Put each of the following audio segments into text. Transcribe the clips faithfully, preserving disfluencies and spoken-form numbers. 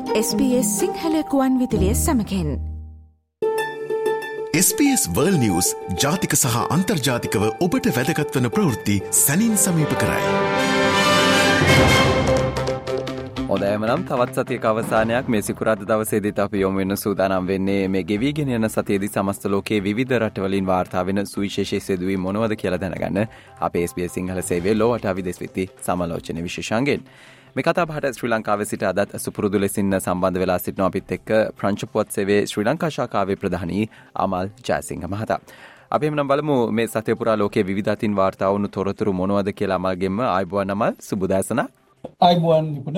S B S Sinhala කුවන් විදුලිය සමඟෙන් S B S World News ජාතික සහ අන්තර්ජාතිකව ඔබට වැදගත් වන ප්‍රවෘත්ති සැනින් සමීප කරයි. හොඳයිම නම් තවත් සතියක අවසානයක් මේ සිකුරාදා දවසේදීත් අපි යොමු වෙන සූදානම් වෙන්නේ මේ ගෙවිගෙන යන සතියේදී සමස්ත ලෝකයේ විවිධ රටවලින් වාර්තා වෙන සුවිශේෂී සිදුවීම් මොනවද කියලා දැනගන්න අපේ එස් බී එස් සිංහල සේවයේ ලෝවට විදේශ විත්ති සමාලෝචන විශේෂාංගයෙන්. මේ කතා බහට ශ්‍රී ලංකාවේ සිට අදත් සුපුරුදු ලෙසින් සම්බන්ධ වෙලා සිටින අපිත් එක්ක ප්‍රංශ පුවත් සේවයේ ශ්‍රී ලංකා ශාඛාවේ ප්‍රධානී අමල් ජයසිංහ මහතා. අපි එමුනම් බලමු මේ සතිය පුරා ලෝකයේ විවිධ අතින් වාර්තා වුණු තොරතුරු මොනවද කියලා අමල්ගෙම ආයුබෝවන් අමල් සුබදෑසන. ආයුබෝවන් නිපුණ.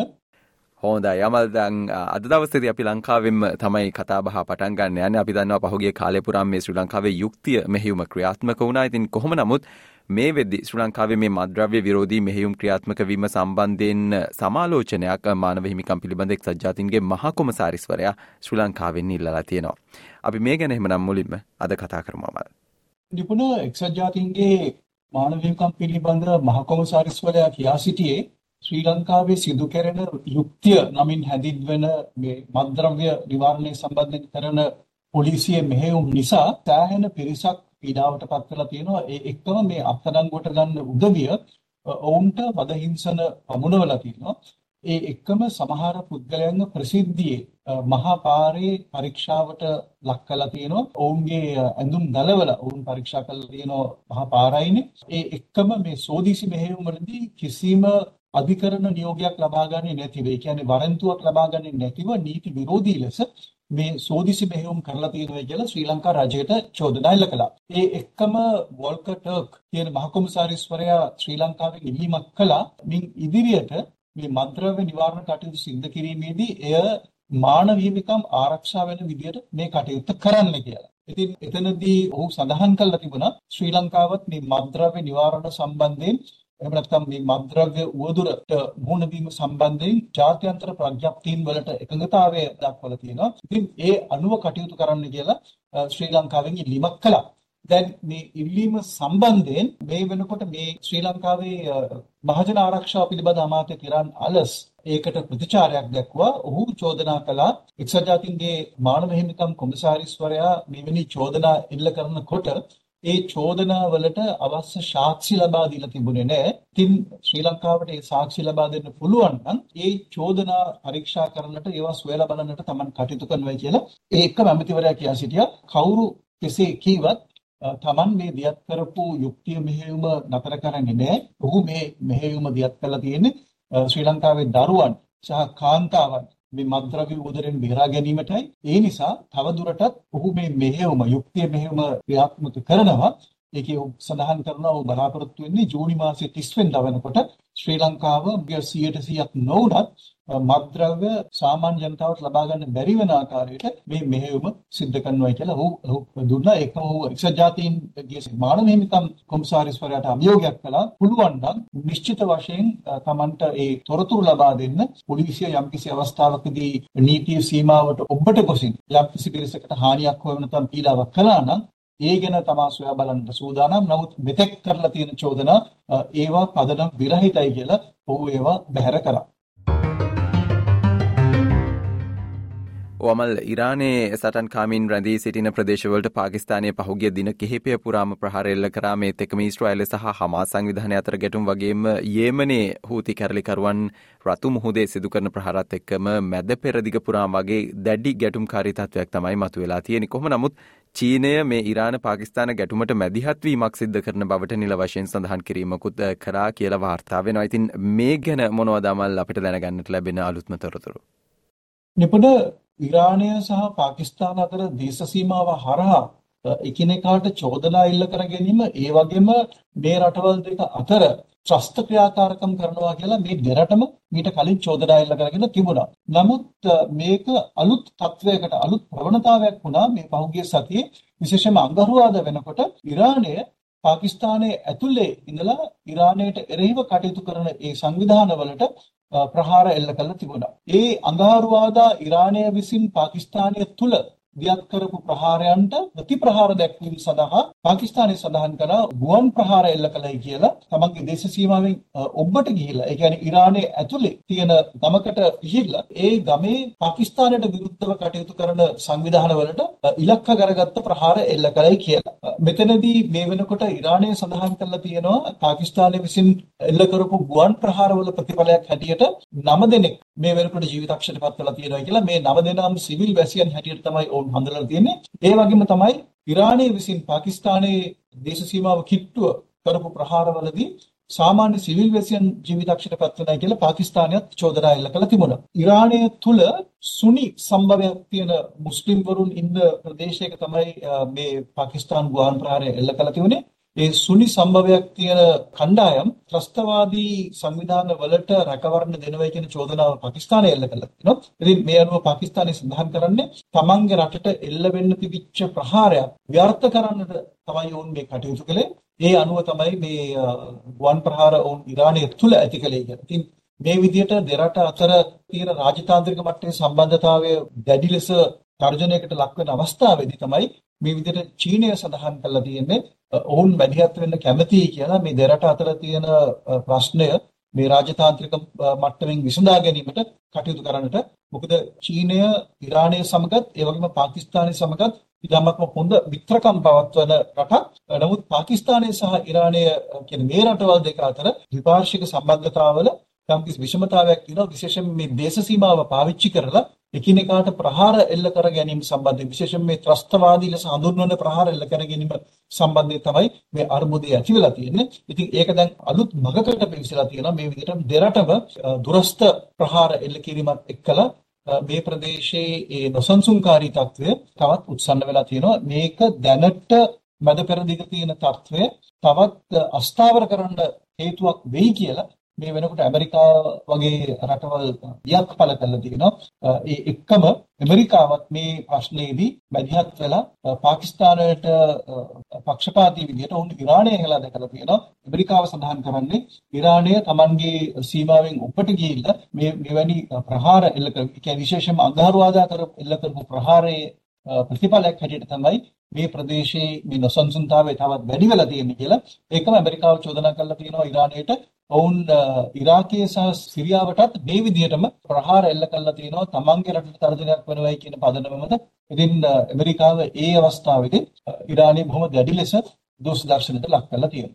හොඳයි අමල් දැන් අද දවසේදී අපි ලංකාවෙම තමයි කතා බහ පටන් ගන්න යන්නේ. අපි දන්නවා පහුගිය කාලය පුරා මේ ශ්‍රී ලංකාවේ යුක්තිය මෙහෙයුම ක්‍රියාත්මක වුණා. ඉතින් කොහොම නමුත් මේ වෙද්දී ශ්‍රී ලංකාවේ මේ මත්ද්‍රව්‍ය විරෝධී මෙහෙයුම් ක්‍රියාත්මක වීම සම්බන්ධයෙන් සමාලෝචනයක් මානව හිමිකම් පිළිබඳ එක්සත් ජාතීන්ගේ මහා කොමසාරිස්වරයා ශ්‍රී ලංකාවෙන් ඉල්ලලා තියෙනවා. අපි මේ ගැන එහෙමනම් මුලින්ම අද කතා කරමු අමල්. නිපුණ එක්සත් ජාතීන්ගේ මානව හිමිකම් පිළිබඳ මහා කොමසාරිස්වරයා කියා සිටියේ ශ්‍රී ලංකාවේ සිදු කෙරෙන යුක්තිය නමින් හැඳින්වෙන මේ මත්ද්‍රව්‍ය නිවාරණය සම්බන්ධයෙන් කරන පොලිසිය මෙහෙයුම් නිසා සෑහෙන පිරිසක් පීඩාවට පත් කරලා තියෙනවා. ඒ එක්කම මේ අත්අඩංගුවට ගන්න උදවිය ඔවුන්ට වදහිංසන පමුණවලා තියෙනවා. ඒ එක්කම සමහර පුද්ගලයන්ව ප්‍රසිද්ධියේ මහා පාරේ පරීක්ෂාවට ලක් කරලා තියෙනවා. ඔවුන්ගේ ඇඳුම් ගලවලා ඔවුන් පරීක්ෂා කරලා තියෙනවා මහා පාරයිනේ. ඒ එක්කම මේ සෝදිසි මෙහෙයුම් වලදී කිසිම අධිකරණ නියෝගයක් ලබා ගන්නේ නැතිව, ඒ කියන්නේ වරන්තුවක් ලබා ගන්නේ නැතිව නීති විරෝධී ලෙස මේ සෝදිසි මෙහෙයුම් කරලා තියෙනවා කියලා ශ්‍රී ලංකා රජයට චෝදනා එල්ල කළා. ඒ එක්කම වෝල්කර් ටර්ක් කියන මහ කොමසාරිස්වරයා ශ්‍රී ලංකාවෙන් ඉල්ලීමක් කළා මින් ඉදිරියට මේ මත්ද්‍රව්‍ය නිවාරණ කටයුතු සිදු කිරීමේදී එය මානව හිමිකම් ආරක්ෂා වෙන විදියට මේ කටයුත්ත කරන්න කියලා. ඉතින් එතනදී ඔහු සඳහන් කළා තිබුණා ශ්‍රී ලංකාවත් මේ මත්ද්‍රව්‍ය නිවාරණ සම්බන්ධයෙන් එහෙම නැත්නම් මේ මත්ද්‍රව්‍ය උවදුරට මුහුණ දීම සම්බන්ධයෙන් ජාත්‍යන්තර ප්‍රඥප්තීන් වලට එකඟතාවය දක්වලා තියෙනවා. ඉතින් ඒ අනුව කටයුතු කරන්න කියලා ශ්‍රී ලංකාවෙන් ඉල්ලීමක් කළා. දැන් මේ ඉල්ලීම සම්බන්ධයෙන් මේ වෙනකොට මේ ශ්‍රී ලංකාවේ මහජන ආරක්ෂාව පිළිබඳ අමාත්‍ය කිරන් අලස් ඒකට ප්‍රතිචාරයක් දක්වා ඔහු චෝදනා කළා එක්සත් ජාතීන්ගේ මානව හිමිකම් කොමසාරිස්වරයා මෙවැනි චෝදනා එල්ල කරනකොට ඒ චෝදනා වලට අවශ්‍ය සාක්ෂි ලබා දීලා තිබුණේ නැහැ. ඉතින් ශ්‍රී ලංකාවට ඒ සාක්ෂි ලබා දෙන්න පුළුවන් නම් ඒ චෝදනා පරීක්ෂා කරන්නට ඒවා සොයලා බලන්නට Taman කටයුතු කරනවා කියලා ඒ එක්කම ඇමතිවරයා කියා සිටියා. කවුරු කෙසේ කීවත් Taman මේ දියත් කරපු යුක්තිය මෙහෙයුම නතර කරන්නේ නැහැ. ඔහු මේ මෙහෙයුම දියත් කරලා තියෙන්නේ ශ්‍රී ලංකාවේ දරුවන් සහ කාන්තාවන් මේ මත්ද්‍රව්‍ය උදරෙන් බේරා ගැනීමටයි. ඒ නිසා තවදුරටත් ඔහු මේ මෙහෙයුම යුක්තිය මෙහෙයුම ක්‍රියාත්මක කරනවා. ඒකේ සඳහන් කරනවා ඔහු බලාපොරොත්තු වෙන්නේ ජූනි මාසයේ තිස් වෙනිදා වෙනකොට ශ්‍රී ලංකාව සියයට සීයක් නොවුනත් මත්ද්‍රව්‍ය සාමාන්‍ය ජනතාවට ලබා ගන්න බැරි වෙන ආකාරයට මේ මෙහෙයුම සිද්ධ කරනවා කියලා ඔහු දුන්නා. ඒක ඔහු එක්සත් ජාතීන්ගේ මානව හිමිකම් කොමසාරිස්වරයාට අභියෝගයක් කළා. පුළුවන් නම් නිශ්චිත වශයෙන් Tamanට ඒ තොරතුරු ලබා දෙන්න පොලිසිය යම්කිසි අවස්ථාවකදී නීතිය සීමාවට ඔබට ගොසින් යම්කිසි පිරිසකට හානියක් හෝ නැත්නම් පීඩාවක් කළා නම් ඒ ගැන තමා සොයා බලන්න සූදානම්. නමුත් මෙතෙක් කරලා තියෙන චෝදනා ඒවා පදනම් විරහිතයි කියලා ඔහු ඒවා බැහැර කරා. ඔමල් ඉරානයේ සටන්කාමින් රැඳී සිටින ප්‍රදේශවලට පාකිස්තානයේ පහුගිය දින කිහිපය පුරාම ප්‍රහාර එල්ල කරා. මේ තෙකම ඊශ්‍රායලය සහ හමාස් සංවිධානය අතර ගැටුම් වගේම යේමනයේ හූති කැරලිකරුවන් රතු මුහුදේ සිදු කරන ප්‍රහාරات එක්කම මැද පෙරදිග පුරාම වගේ දැඩි ගැටුම්කාරී තත්වයක් තමයි මතුවලා තියෙන්නේ. කොහොම නමුත් චීනය මේ ඉරාන පාකිස්තාන ගැටුමට මැදිහත් වීමක් සිද්ධ කරන බවට නිල වශයෙන් සඳහන් කිරීමකුත් කරා කියලා වාර්තා වෙනවා. ඉතින් මේ ගැන මොනවද අමල් අපිට දැනගන්නට ලැබෙන අලුත්ම තොරතුරු? නිපුණ ඉරානය සහ පාකිස්තාන අතර දේශ සීමාව හරහා එකිනෙකාට චෝදනා එල්ල කර ගැනීම, ඒ වගේම මේ රටවල් දෙක අතර ත්‍රස්ත ක්‍රියාකාරකම් කරනවා කියලා මේ දෙරටම මීට කලින් චෝදනා එල්ල කරගෙන තිබුණා. නමුත් මේක අලුත් තත්වයකට අලුත් ප්‍රවණතාවයක් වුණා මේ පහුගිය සතියේ. විශේෂයෙන්ම අඟහරුවාදා වෙනකොට ඉරානය පාකිස්තානයේ ඇතුලේ ඉඳලා ඉරානයට එරෙහිව කටයුතු කරන ඒ සංවිධානවලට ප්‍රහාර එල්ල කළ තිබුණා. ඒ අඟහරුවාදා ඉරානය විසින් පාකිස්තානය තුල දියත් කරපු ප්‍රහාරයන්ට ප්‍රතිප්‍රහාර දැක්වීම සඳහා පාකිස්තානය සඳහන් කරා ගුවන් ප්‍රහාර එල්ල කළයි කියලා. තමන්ගේ දේශ සීමාවෙන් ඔබට ගිහිල්ලා ඒ කියන්නේ ඉරානයේ ඇතුලේ තියෙන ගමකට ගිහිල්ලා ඒ ගමේ පාකිස්තානයට විරුද්ධව කටයුතු කරන සංවිධාන වලට ඉලක්ක කරගත්ත ප්‍රහාර එල්ල කළයි කියලා. මෙතනදී මේ වෙනකොට ඉරානය සඳහන් කරලා තියෙනවා පාකිස්තානය විසින් එල්ල කරපු ගුවන් ප්‍රහාරවල ප්‍රතිඵලයක් හැටියට නව දෙනෙක් මේ වෙනකොට ජීවිතක්ෂයට පත් වෙලා තියෙනවා කියලා. මේ නව දෙනාම සිවිල් වැසියන් හැටියට තමයි ඔවුන් හඳුන්වලා තියෙන්නේ. ඒ වගේම තමයි ඉරානය විසින් පාකිස්තානයේ දේශ සීමාව කිට්ටුව කරපු ප්‍රහාරවලදී සාමාන්‍ය සිවිල් වැසියන් ජීවිතක්ෂයට පත් වෙනවා කියලා පාකිස්තානයත් චෝදනා එල්ල කළා තිබුණා. ඉරානය තුල සුනි සම්භවයක් තියෙන මුස්ලිම් වරුන් ඉන්න ප්‍රදේශයක තමයි මේ පාකිස්තාන ගුවන් ප්‍රහාරය එල්ල කළා තිබුණේ. ඒ සුනි සම්භවයක් තියෙන කණ්ඩායම් ත්‍රස්තවාදී සංවිධාන වලට රැකවරණ දෙනවා කියන චෝදනාව පාකිස්තානය එල්ල කළා තිනවා. ඉතින් මේ අනුව පාකිස්තානය සඳහන් කරන්නේ තමන්ගේ රටට එල්ල වෙන්න තිබිච්ච ප්‍රහාරයක් ව්‍යර්ථ කරන්නට තමයි ඔවුන් මේ කටයුතු කළේ. ඒ අනුව තමයි මේ ගුවන් ප්‍රහාර ඔවුන් ඉරානය තුල ඇති කළේ කියලා. ඉතින් මේ විදිහට දෙරට අතර තියෙන රාජතාන්ත්‍රික මට්ටමේ සම්බන්ධතාවය දැඩි ලෙස තර්ජනයකට ලක් වෙන අවස්ථාවේදී තමයි මේ විදිහට චීනය සඳහන් කරලා තියෙන්නේ ඔවුන් මැදිහත් වෙන්න කැමතියි කියලා. මේ දෙරට අතර තියෙන ප්‍රශ්නය මේ රාජතාන්ත්‍රික මට්ටමින් විසඳා ගැනීමට කටයුතු කරන්නට. මොකද චීනය ඉරානය සමගත් ඒ වගේම පාකිස්තානය සමගත් ඉතාමත්ම හොඳ මිත්‍රකම් පවත්වන රටක්. නමුත් පාකිස්තානය සහ ඉරානය කියන මේ රටවල් දෙක අතර ද්විපාර්ශ්වික සම්බන්ධතාවල යම්කිසි විෂමතාවයක් තියෙනවා. විශේෂයෙන් මේ දේශ සීමාව පාවිච්චි කරලා එකිනෙකාට ප්‍රහාර එල්ල කර ගැනීම සම්බන්ධයෙන්, විශේෂයෙන් මේ ත්‍රස්තවාදී ලෙස හඳුන්වන ප්‍රහාර එල්ල කර ගැනීම සම්බන්ධයෙන් තමයි මේ අර්බුදය ඇති වෙලා තියෙන්නේ. ඉතින් ඒක දැන් අලුත් මගකට පිවිසලා තියෙනවා. මේ විදිහට දෙරටම දුරස්ත ප්‍රහාර එල්ල කිරීමත් එක්කලා මේ ප්‍රදේශයේ ඒ නොසන්සුන්කාරී තත්ත්වය තවත් උත්සන්න වෙලා තියෙනවා. මේක දැනට මැද පෙරදිග තියෙන තත්ත්වය තවත් අස්ථාවර කරන්න හේතුවක් වෙයි කියලා මේ වෙනකොට ඇමරිකාව වගේ රටවල් යක් පළ කරලා තියෙනවා. ඒ එක්කම ඇමරිකාවත් මේ ප්‍රශ්නේදී මැදිහත් වෙලා පාකිස්තානයට පක්ෂපාතී විදිහට උන් ඉරානය හෙලා දැකලා තියෙනවා. ඇමරිකාව සඳහන් කරන්නේ ඉරානය Tamanගේ සීමාවෙන් උඩට ගිහිල්ලා මේ මෙවැනි ප්‍රහාර එල්ල කර, ඒ කියන්නේ විශේෂයෙන්ම අඟහරුවාදා කර එල්ල කරපු ප්‍රහාරයේ ප්‍රතිඵලයක් හැටියට තමයි මේ ප්‍රදේශයේ මේ නොසන්සුන්තාවය තවත් වැඩි වෙලා තියෙන්නේ කියලා. ඒකම ඇමරිකාව චෝදනා කරලා තියෙනවා ඉරානයට. ඔවුන් ඉරාකයේ සහ සිරියාවටත් මේ විදිහටම ප්‍රහාර එල්ල කරලා තියෙනවා තමන්ගේ රටට තර්ජනයක් වෙනවයි කියන පදනම මත. ඉතින් ඇමරිකාව ඒ අවස්ථාවේදී ඉරානය බොහොම දැඩි ලෙස දෝෂ දර්ශනයට ලක් කරලා තියෙනවා.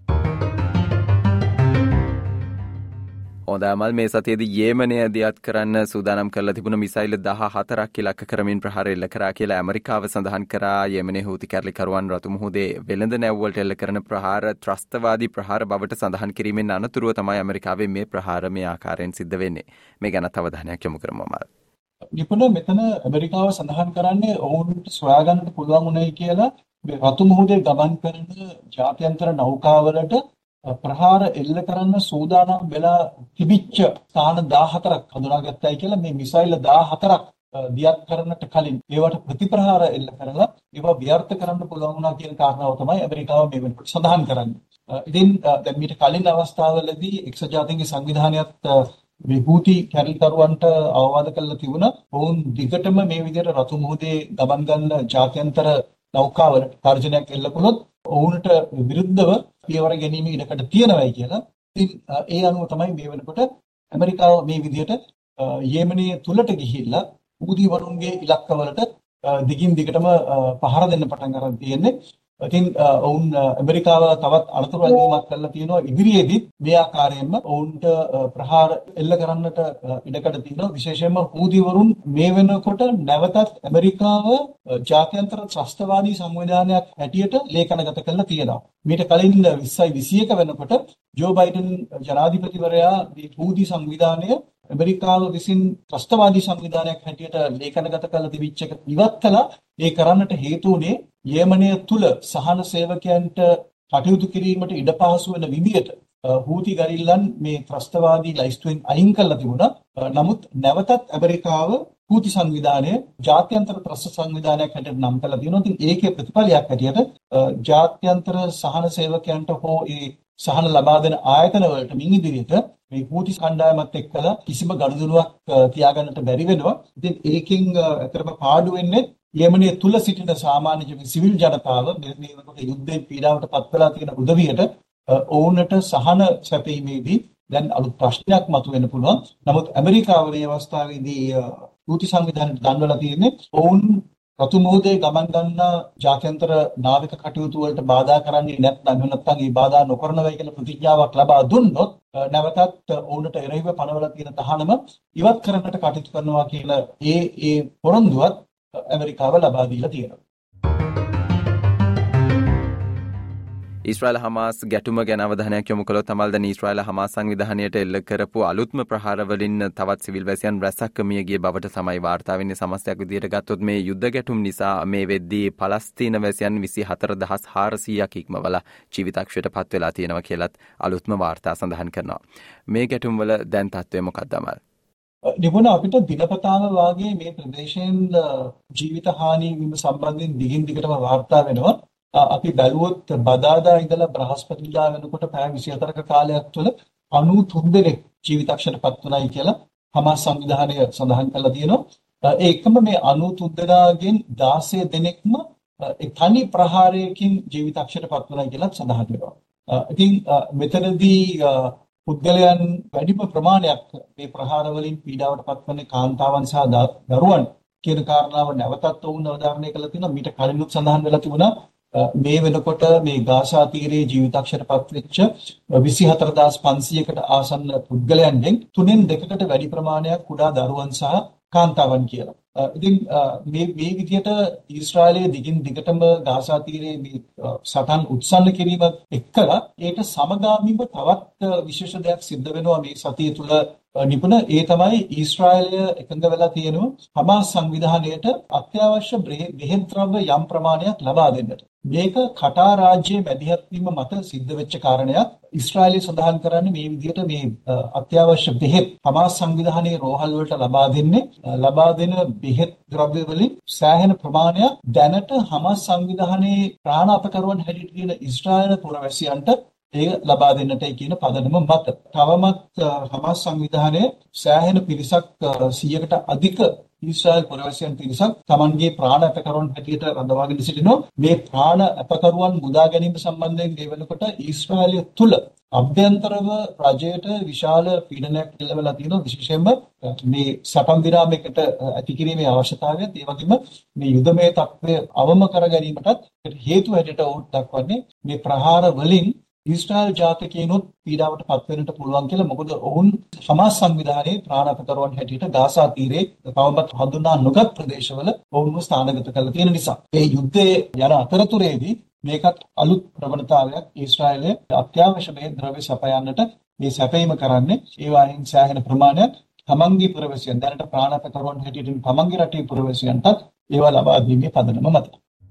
හොඳමල් මේ සතියේදී යේමනය දියත් කරන්න සූදානම් කරලා තිබුණ මිසයිල් දහ හතරක් ඉලක්ක කරමින් ප්‍රහාර එල්ල කරා කියලා ඇමරිකාව සඳහන් කරා. යේමනයේ හූති කැරලිකරුවන් රතු මුහුදේ වෙළඳ නැව්වලට එල්ල කරන ප්‍රහාර ත්‍රස්තවාදී ප්‍රහාර බවට සඳහන් කිරීමෙන් අනතුරුව තමයි ඇමරිකාවේ මේ ප්‍රහාර මේ ආකාරයෙන් සිද්ධ වෙන්නේ. මේ ගැන අවධානයක් යොමු කරමු අමල්. නිපුණ මෙතන ඇමරිකාව සඳහන් කරන්නේ ඔවුන්ට සොයාගන්නට පුළුවන් උනායි කියලා මේ රතු මුහුදේ ගමන් කරන ජාත්‍යන්තර නෞකාවලට ප්‍රහාර එල්ල කරන්න සූදානම් වෙලා තිබිච්ච ස්ථාන දහහතරක් හඳුනාගත්තයි කියලා. මේ මිසයිල් දහහතරක් දියත් කරන්නට කලින් ඒවට ප්‍රතිප්‍රහාර එල්ල කරලා ඒවා ව්‍යර්ථ කරන්න පුළුවන් වුණා කියන කාරණාව තමයි ඇමරිකාව මේ වෙනකොට සඳහන් කරන්නේ. ඉතින් දැන් මීට කලින් අවස්ථාවවලදී එක්සත් ජාතීන්ගේ සංවිධානයත් මේ හූති කැරලිකරුවන්ට අවවාද කළා තිබුණා. ඔවුන් දිගටම මේ විදිහට රතු මුහුදේ ගමන් ගන්න ජාත්‍යන්තර නෞකාවලට තර්ජනයක් එල්ල කළොත් ඔවුන්ට විරුද්ධව පියවර ගැනීම ඉඩකඩ තියෙනවායි කියලා. ඉතින් ඒ අනුව තමයි මේ වෙනකොට ඇමරිකාව මේ විදිහට යේමනයේ තුලට ගිහිල්ලා හූති වරුන්ගේ ඉලක්කවලට දිගින් දිගටම පහර දෙන්න පටන් ගන්න තියෙන්නේ. ඉතින් ඔවුන් ඇමරිකාව තවත් අනතුරු ඇල්ලීමක් කරලා තියෙනවා. ඉදිරියේදී මේ ආකාරයෙන්ම ඔවුන්ට ප්‍රහාර එල්ල කරන්නට ඉඩකඩ තියෙනවා. විශේෂයෙන්ම හූති වරුන් මේ වෙනකොට නැවතත් ඇමරිකාව ජාත්‍යන්තර ත්‍රස්තවාදී සංවිධානයක් හැටියට ලේඛනගත කරලා තියෙනවා. මීට කලින් විස්සයි විසියක වෙනකොට ජෝ බයිඩන් ජනාධිපතිවරයා මේ හූති සංවිධානය ඇමරිකාව විසින් ත්‍රස්තවාදී සංවිධානයක් හැටියට ලේඛනගත කරලා තිබිච්ච එක ඉවත් කළා. ඒ කරන්නට හේතු වුණේ යේමනය තුල සහන සේවකයන්ට කටයුතු කිරීමට ඉඩ පහසු වෙන විදියට හූති ගරිල්ලන් මේ ත්‍රස්තවාදී ලයිස්තුවෙන් අයින් කළා තිබුණා. නමුත් නැවතත් ඇමරිකාව හූති සංවිධානය ජාත්‍යන්තර ත්‍රස්ත සංවිධානයක් හැටියට නම් කළා තියෙනවා. ඉතින් ඒකේ ප්‍රතිඵලයක් හැටියට ජාත්‍යන්තර සහන සේවකයන්ට හෝ ඒ සහන ලබා දෙන ආයතන වලට මින් ඉදිරියට මේ හූති කණ්ඩායමත් එක්කලා කිසිම ගනුදෙනුවක් තියාගන්නට බැරි වෙනවා. ඉතින් ඒකෙන් අතරම පාඩු වෙන්නේ යෙමනයේ තුල සිටින සාමාන්‍ය සිවිල් ජනතාව මේ වෙනකොට යුද්ධයෙන් පීඩාවට පත් වෙලා තියෙන උදවියට ඔවුන්ට සහන සැපීමේදී දැන් අලුත් ප්‍රශ්නයක් මතුවෙන්න පුළුවන්. නමුත් ඇමරිකාව මේ අවස්ථාවේදී දූති සංවිධානයට දන්වලා තියෙන්නේ ඔවුන් රතුමෝදේ ගමන් ගන්නා ජාත්‍යන්තර නාවික කටයුතු වලට බාධා කරන්නේ නැත්නම් නැත්නම් මේ බාධා නොකරන වෙයි කියන ප්‍රතිඥාවක් ලබා දුන්නොත් නැවතත් ඔවුන්ට එරෙහිව පනවලා තියෙන තහනම ඉවත් කරන්නට කටයුතු කරනවා කියන ඒ ඒ පොරොන්දුවත් ඇමරිකාව ලබා දීලා තියෙනවා. ඊශ්‍රායල් හමාස් ගැටුම ගැන අවධානයක් යොමු කළොත් තමල් දැන් ඊශ්‍රායල් හමාස් සංවිධානයට එල්ල කරපු අලුත්ම ප්‍රහාර වලින් තවත් සිවිල් වැසියන් රැසක් මිය ගිය බවට තමයි වාර්තා වෙන්නේ. සමස්තයක් විදිහට ගත්තොත් මේ යුද්ධ ගැටුම් නිසා මේ වෙද්දී පලස්තීන වැසියන් විසි හතර දහස් හාරසීයක් ඉක්මවලා ජීවිතක්ෂයට පත් වෙලා තියෙනවා කියලත් අලුත්ම වාර්තා සඳහන් කරනවා. මේ ගැටුම් වල දැන් තත්ත්වය මොකක්ද අමල්? නිපුණ අපිට දිනපතාම වාගේ මේ ප්‍රදේශයෙන් ජීවිත හානි වීම සම්බන්ධයෙන් දිගින් දිගටම වාර්තා වෙනවා. අපි බැලුවොත් බදාදා ඉඳලා බ්‍රහස්පතින්දා වෙනකොට පැය විසි හතරක කාලයක් තුළ අනූ තුන් දෙනෙක් ජීවිතක්ෂයට පත් වුණායි කියලා හමාස් සංවිධානය සඳහන් කරලා තියෙනවා. ඒ එකම මේ අනූ තුන් දෙනාගෙන් දාසය දෙනෙක්ම තනි ප්‍රහාරයකින් ජීවිතක්ෂයට පත් වුණායි කියලා සඳහන් වෙනවා. ඉතින් මෙතනදී පුද්ගලයන් වැඩිම ප්‍රමාණයක් මේ ප්‍රහාර වලින් පීඩාවට පත්වන්නේ කාන්තාවන් සහ දරුවන් කියන කාරණාව නැවතත් වුණ අවධාරණය කළා තියෙනවා. මීට කලිනුත් සඳහන් වෙලා තිබුණා මේ වෙනකොට මේ ගාසා තීරයේ ජීවිතක්ෂයට පත් වෙච්ච විසි හතර හදාස් පන්සීයකට ආසන්න පුද්ගලයන්ගෙන් තුනෙන් දෙකකට වැඩි ප්‍රමාණයක් කුඩා දරුවන් සහ කාන්තාවන් කියලා. ඉතින් මේ මේ විදිහට ඊශ්‍රායලයේ දිගින් දිගටම ගාසා තීරයේ මේ සටන් උත්සන්න කිරීම එක්කලා ඒට සමගාමීව තවත් විශේෂ දෙයක් සිද්ධ වෙනවා මේ සතිය තුළ නිපුණ. ඒ තමයි ඊශ්‍රායලය එකඟ වෙලා තියෙනවා හමාස් සංවිධානයට අත්‍යවශ්‍ය බෙහෙත් ද්‍රව්‍ය යම් ප්‍රමාණයක් ලබා දෙන්නට. මේක කටාර් රාජ්‍යයේ මැදිහත් වීම මත සිද්ධ වෙච්ච කාරණයක්. ඊශ්‍රායලය සඳහන් කරන්නේ මේ විදිහට මේ අත්‍යවශ්‍ය බෙහෙත් හමාස් සංවිධානයේ රෝහල් වලට ලබා දෙන්නේ ලබා දෙන බෙහෙත් ද්‍රව්‍ය වලින් සෑහෙන ප්‍රමාණයක් දැනට හමාස් සංවිධානයේ ප්‍රාණ අපකරුවන් හැටියට තියෙන ඊශ්‍රායල පුරවැසියන්ට ඒ ලබා දෙන්නටයි කියන පදනම මත තවමත් හමාස් සංවිධානයේ සෑහෙන පිරිසක් සියයකට අධික ඊශ්‍රායල් පුරවැසියන් පිරිසක් තමන්ගේ ප්‍රාණ අපකරුවන් හැටියට රඳවාගෙන සිටිනවා. මේ ප්‍රාණ අපකරුවන් මුදා ගැනීම සම්බන්ධයෙන් මේ වෙනකොට ඊශ්‍රායලය තුල අභ්‍යන්තරව රජයට විශාල පීඩනයක් එල්ලවලා තියෙනවා. විශේෂයෙන්ම මේ සටන් විරාමයකට ඇතිකිරීමේ අවශ්‍යතාවයත් ඒ වගේම මේ යුදමය තත්ත්වය අවම කර ගැනීමටත් හේතු හැටියට ඔවුන් දක්වන්නේ මේ ප්‍රහාර වලින් ඊශ්‍රායල් ජාතිකයනොත් පීඩාවට පත් වෙන්නට පුළුවන් කියලා. මොකද ඔවුන් හමාස් සංවිධානයේ ප්‍රාණ අපකරුවන් හැටියට ගාසා තීරයේ තවමත් හඳුනා නොගත් ප්‍රදේශවල ඔවුන්ව ස්ථානගත කරලා තියෙන නිසා මේ යුද්ධයේ යන අතරතුරේදී මේකත් අලුත් ප්‍රවණතාවයක්. ඊශ්‍රායලය අත්‍යවශ්‍ය මේ ද්‍රව්‍ය සපයන්නට මේ සැපයීම කරන්නේ ඒ වයින් සෑහෙන ප්‍රමාණයක් තමන්ගේ පුරවැසියන් දැනට ප්‍රාණ අපකරුවන් හැටියට තමන්ගේ රටේ පුරවැසියන්ටත් ඒවා ලබා දීමේ පදනම මත.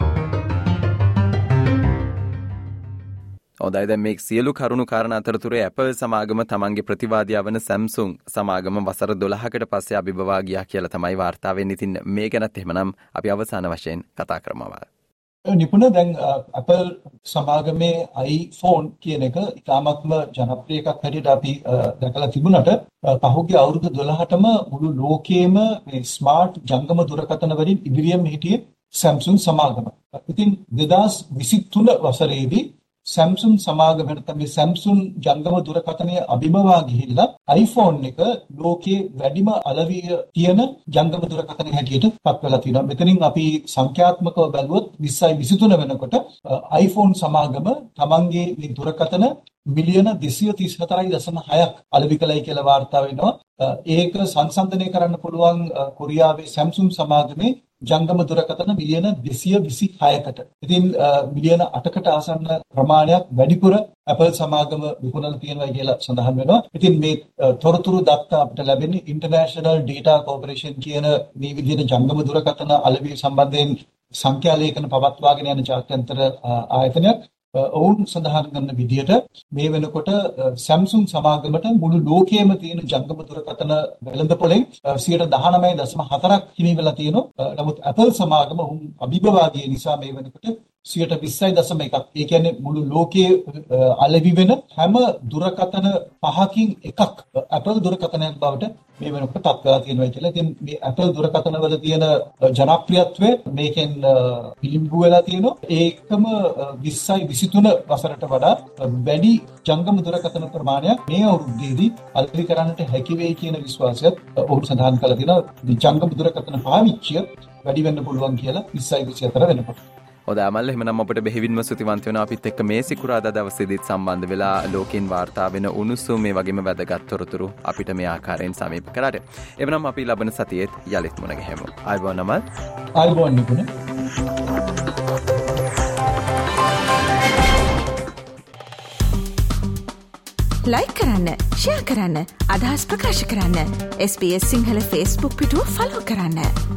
හොඳයි දැන් මේ සියලු කරුණු කාරණා අතරතුරේ Apple සමාගම තමන්ගේ ප්‍රතිවාදියා වන Samsung සමාගම වසර දොළහකට පස්සේ අභිබවා ගියා කියලා තමයි වාර්තා වෙන්නේ. ඉතින් මේ ගැනත් එහෙමනම් අපි අවසාන වශයෙන් කතා කරමු. නිපුණ දැන් Apple සමාගමේ iPhone කියන එක ඉතාමත්ම ජනප්‍රිය එකක් හැටියට අපි දැකලා තිබුණාට පහුගිය අවුරුදු දොළහටම මුළු ලෝකයේම මේ ස්මාර්ට් ජංගම දුරකථන වලින් ඉදිරියෙන් හිටියේ Samsung සමාගම. ඉතින් දෙදාස් විසි තුන වසරේදී Samsung සමාගමට තමයි Samsung ජංගම දුරකථනය අභිබවා ගිහිල්ලා iPhone එක ලෝකයේ වැඩිම අලවිය තියෙන ජංගම දුරකථනය හැටියට පත් වෙලා තියෙනවා. මෙතනින් අපි සංඛ්‍යාත්මකව බැලුවොත් විස්සයි විසි තුන වෙනකොට iPhone සමාගම තමන්ගේ මේ දුරකථන මිලියන දෙසිය තිස් හතරයි දශම හයක් අලෙවි කළයි කියලා වාර්තා වෙනවා. ඒක සංසන්දනය කරන්න පුළුවන් කොරියාවේ Samsung සමාගමේ ජංගම දුරකථන මිලියන දෙසිය විසි හයකට. ඉතින් මිලියන අටකට ආසන්න ප්‍රමාණයක් වැඩිපුර Apple සමාගම විකුණලා තියෙනවා කියලා සඳහන් වෙනවා. ඉතින් මේ තොරතුරු දත්ත අපිට ලැබෙන්නේ International Data Corporation කියන මේ විදිහට ජංගම දුරකථන අලෙවි සම්බන්ධයෙන් සංඛ්‍යා ලේඛන පවත්වාගෙන යන ජාත්‍යන්තර ආයතනයක්. ඔවුන් සඳහන් කරන විදිහට මේ වෙනකොට Samsung සමාගමට මුළු ලෝකයේම තියෙන ජංගම දුරකථන වෙළඳපොලෙන් සියයට දහනවය දශම හතරක් හිමි වෙලා තියෙනවා. නමුත් Apple සමාගම උන් අභිබවා ගිය නිසා මේ වෙනකොට සියයට විස්සයි දශම එකක්. ඒ කියන්නේ මුළු ලෝකයේ අලෙවි වෙන හැම දුරකථන පහකින් එකක් Apple දුරකථනයක් බවට මේ වෙනකොට පත් කරලා තියෙනවා කියලා. ඉතින් මේ Apple දුරකථන වල තියෙන ජනප්‍රියත්වය මේකෙන් පිළිඹු වෙලා තියෙනවා. ඒකම විස්සයි විසිතුන වසරට වඩා වැඩි ජංගම දුරකථන ප්‍රමාණයක් මේ අවුරුද්දේදී අලෙවි කරන්නට හැකි වෙයි කියන විශ්වාසයත් ඔහු සඳහන් කළා තියෙනවා. ජංගම දුරකථන පාවිච්චිය වැඩි වෙන්න පුළුවන් කියලා විස්සයි විසිහතර වෙනකොට. හොඳයි අමල්, එහෙනම් අපිට බෙහෙවින්ම ස්තුතිවන්ත වෙනවා අපිත් එක්ක මේ සිකුරාදා දවසේදීත් සම්බන්ධ වෙලා ලෝකෙන් වාර්තා වෙන උණුසුම් මේ වගේම වැදගත් තොරතුරු අපිට මේ ආකාරයෙන් සමීප කරාට. එවනම් අපි ලබන සතියේත් යලිත් මුණ ගැහෙමු. ආයුබෝවන් අමල්. ආයුබෝවන් නිකුණ. ලයික් කරන්න, ෂෙයා කරන්න, අදහස් ප්‍රකාශ කරන්න. S B S Sinhala Facebook පිටුව ෆලෝ කරන්න.